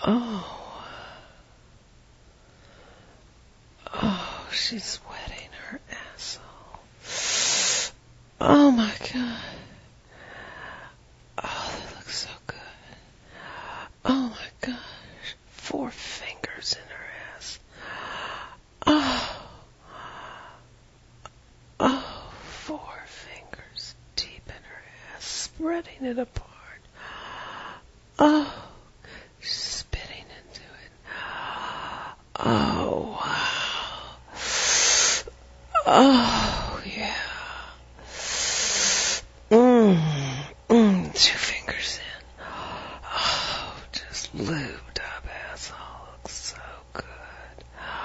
Oh. Oh, she's wetting her asshole. Oh my God. Oh, that looks so good. Oh my gosh. 4 fingers in her ass. Oh. Oh, 4 fingers deep in her ass, spreading it apart. Oh, she's spitting into it. Oh, wow. Oh, yeah. 2 fingers in. Oh, just lubed up asshole. Looks so good.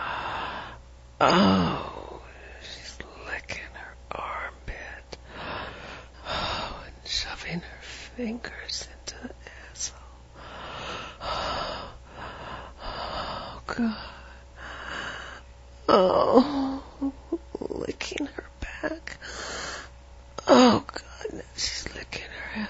Oh, she's licking her armpit. Oh, and shoving her fingers into the asshole. Oh, God. Oh, licking her back. Oh, God, now she's licking her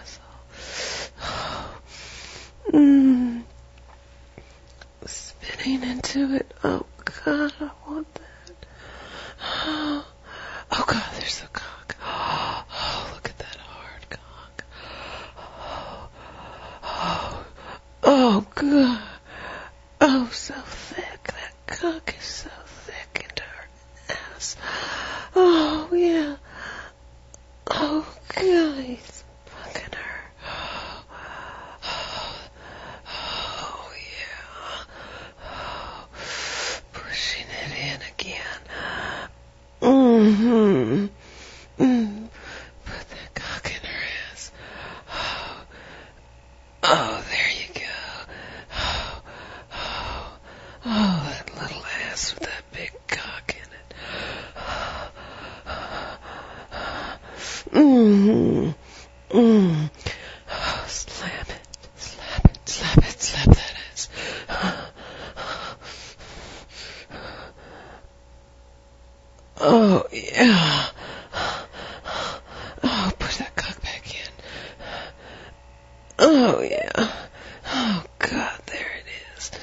asshole. Spitting into it. Oh, God, I want that. Oh, God, there's the cock. Oh, look at that hard cock. Oh, God. Oh, so thick. That cock is so thick into her ass. Oh, yeah. Oh, God, he's fucking her. Oh, yeah. Oh, pushing it in again. Put that cock in her ass. Oh, there you go. Oh, that little ass with that big cock in it. Oh, slap it, slap it, slap it, slap that ass. Oh, yeah. Oh, put that cock back in. Oh, yeah. Oh, God, there it is.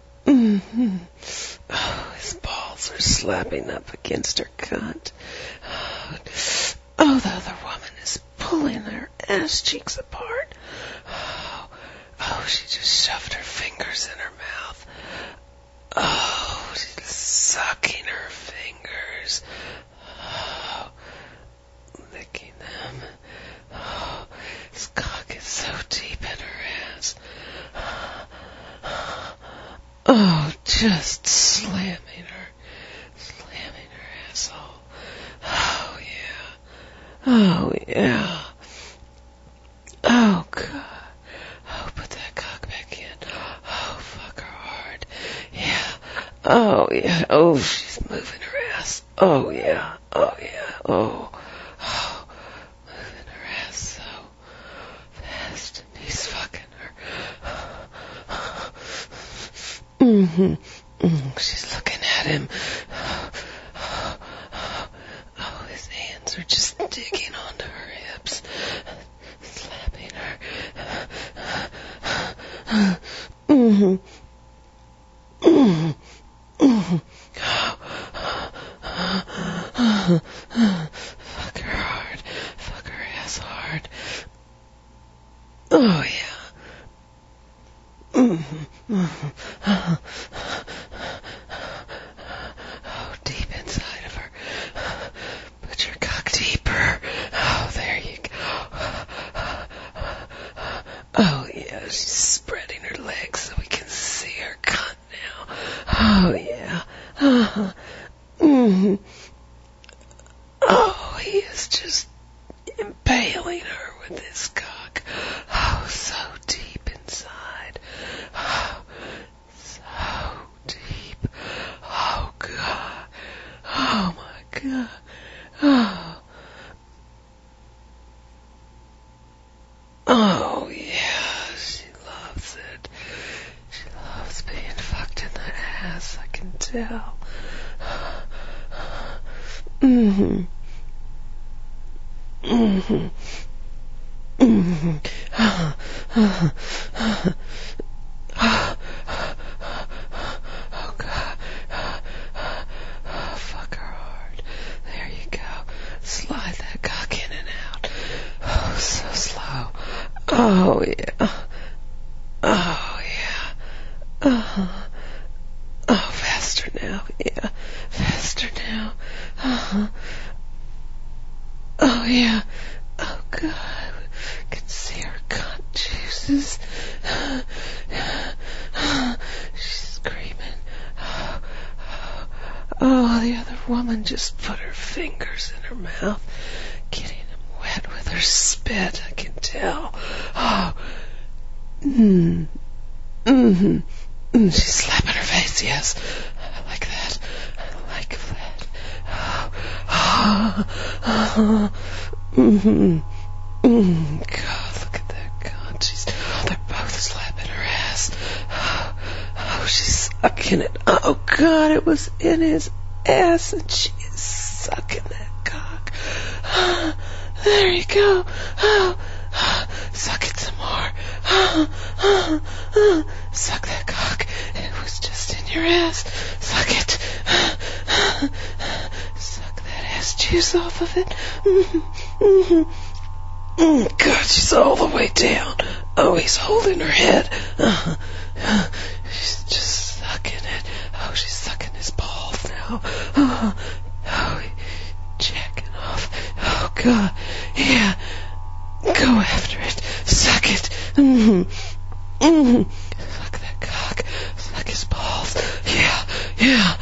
Oh, his balls are slapping up against her cunt. Oh, the other woman is pulling her ass cheeks apart. Oh, she just shoved her fingers in her mouth. Oh, she's sucking her fingers. Oh, licking them. Oh, his cock is so deep in her ass. Oh, just slamming her asshole. Oh, yeah. Oh, yeah. Oh, God. Oh, put that cock back in. Oh, fuck her hard. Yeah. Oh, yeah. Oh, she's moving her ass. Oh, yeah. Oh, yeah. Oh. Oh. Moving her ass so fast. And he's fucking her. She's looking at him. Oh, his hands are just digging onto her hips, slapping her. Fuck her hard. Fuck her ass hard. Oh, yeah. Oh, deep inside of her. Put your cock deeper. Oh, there you go. Oh, yeah, she's spreading her legs so we can see her cunt now. Oh, yeah. Oh, he is just impaling her with his cock. Oh, so deep inside. Oh, so deep. Oh, God. Oh, my God. Oh. Oh, yeah. She loves it. She loves being fucked in the ass. I can tell. Oh, yeah. Oh, yeah. Uh-huh. Oh, faster now. Yeah. Faster now. Uh-huh. Oh, yeah. Oh, God. I can see her cunt juices. She's screaming. Oh, the other woman just put her fingers in her mouth, getting them wet with her spit, I can tell. Oh. She's slapping her face, yes. I like that. I like that. God, look at that. God, they're both slapping her ass. Oh, she's sucking it. Oh, God, it was in his ass, and she is sucking that cock. There you go. Oh, suck it some more. Suck that cock. It was just in your ass. Suck it. Suck that ass juice off of it. God, she's all the way down. Oh, he's holding her head. She's just sucking it. Oh, she's sucking his balls now. Oh, jacking off. Oh, God. Yeah. Go after it. Suck it. Suck that cock. Suck his balls. Yeah. Yeah.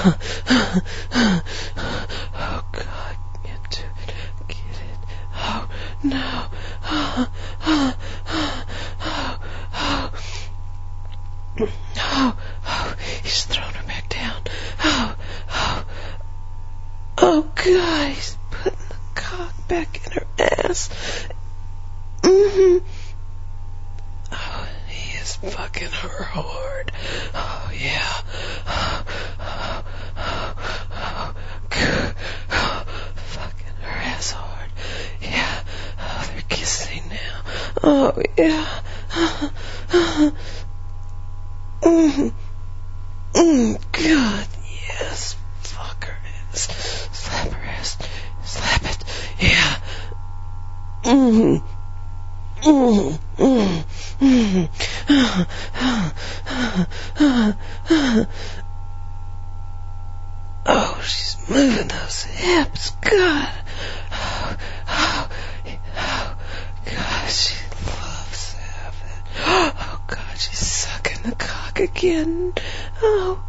Oh, God. Get to it. Get it. Oh, no. He's thrown her back down. Oh, God. He's putting the cock back in her ass. Oh, and he is fucking her hard. Oh, yeah. Fucking her ass hard. Yeah. Oh, they're kissing now. Oh, yeah. God, yes. Fuck her ass. Slap her ass. Slap it. Yeah. Oh, she's moving those hips. God. God, she loves having. Oh, God, she's sucking the cock again. Oh,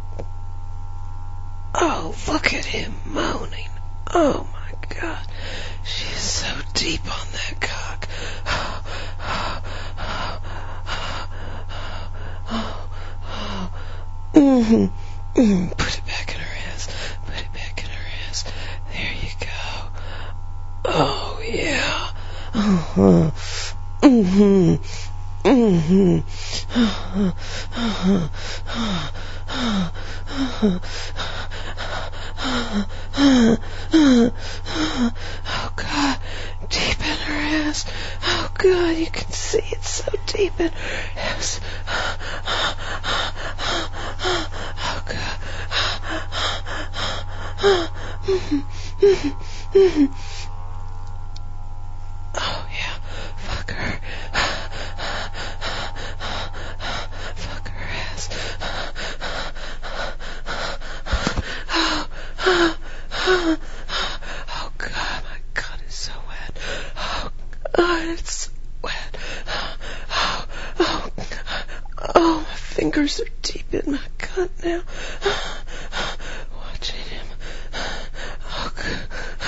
look at him moaning. Oh, my God. She is so deep on that cock. Put it back in her ass. Put it back in her ass. There you go. Oh, yeah. Oh, God. Deep in her ass. Oh, God, you can see it so deep in her ass. Oh, God. Oh, yeah. Fuck her. Fuck her ass. Oh, God, my God is so wet. Oh, God, it's so wet. Oh, my fingers are deep in my gut now. Watching him. Oh, God.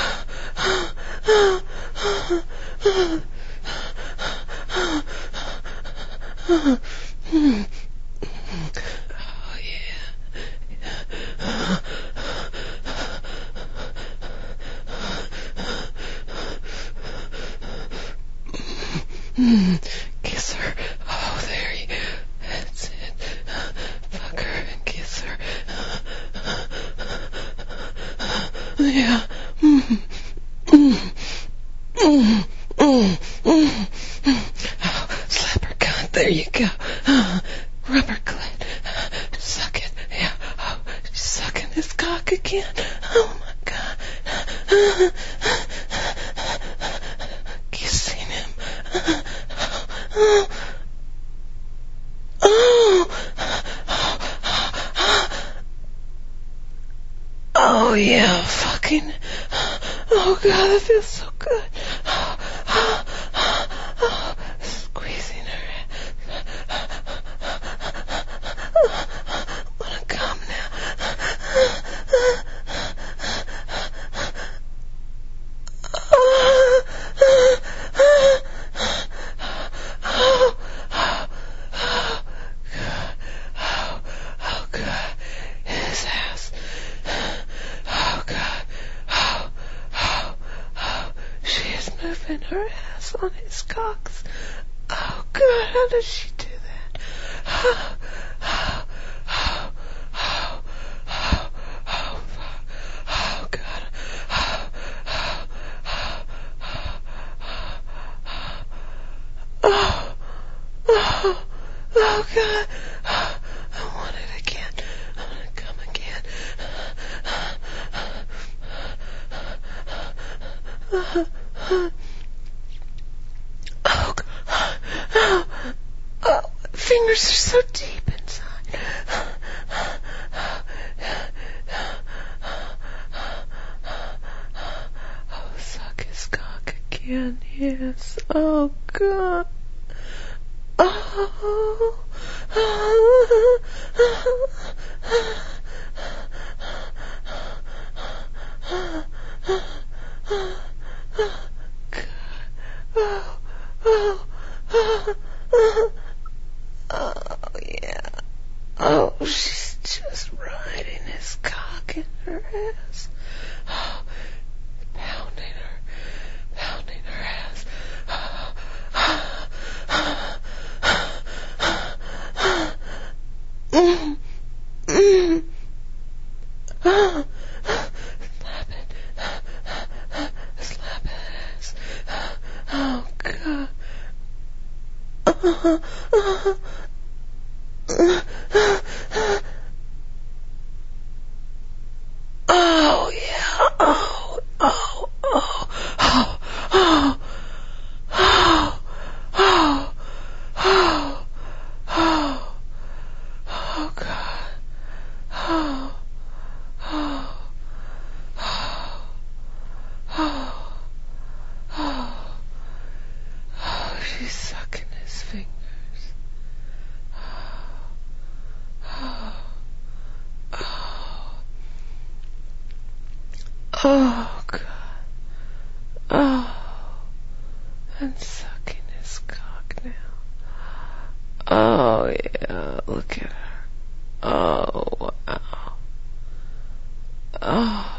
Oh, yeah. Kiss her. Oh, there you go. That's it. Fuck her and kiss her. Yeah. Slap her cunt. There you go. Rubber clit. Suck it. Yeah. Oh, she's sucking his cock again. Oh, my God. Kissing him. Oh yeah, fucking. Oh god, that feels so good. Squeezing her. Wanna come now? Oh god, his ass. Oh god. She is moving her ass on his cocks. Oh god, how does she do that? Oh god. Oh god. I want it again. I want to come again. Oh, fingers are so deep inside. Oh, suck his cock again, yes. Oh, God. Oh. Oh, yeah. Oh, she's just riding his cock in her ass. Oh, pounding her ass. Slap it ass. Oh, God. Oh, yeah. Oh, oh, oh, oh, oh, oh, oh, oh, oh, oh, God. Oh, oh, oh, oh, oh, oh, she's sucking his fingers. Oh, oh, oh, God. Oh, and sucking his cock now. Oh, yeah, look at her. Oh, wow. Oh.